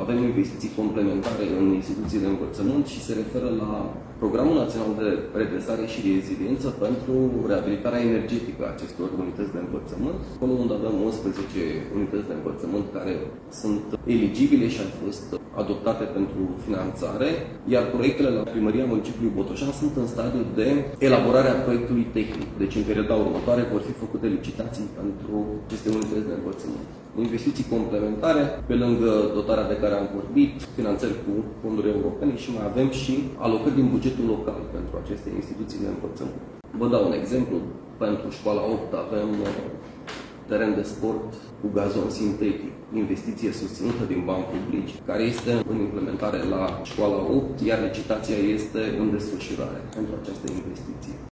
Avem investiții complementare în instituții de învățământ și se referă la Programul Național de Redresare și Reziliență pentru reabilitarea energetică a acestor unități de învățământ, acolo unde avem 11 unități de învățământ care sunt eligibile și au fost adoptate pentru finanțare, iar proiectele la Primăria Municipiului Botoșani sunt în stadiu de elaborare a proiectului tehnic. Deci în perioada următoare vor fi făcute licitații pentru aceste unități de învățământ. Investiții complementare, pe lângă dotarea de care am vorbit, finanțări cu fonduri europene și mai avem și alocări din bugetul local pentru aceste instituții de învățământ. Vă dau un exemplu. Pentru școala 8 avem teren de sport cu gazon sintetic, investiție susținută din bani publici, care este în implementare la școala 8, iar licitația este în desfășurare pentru această investiție.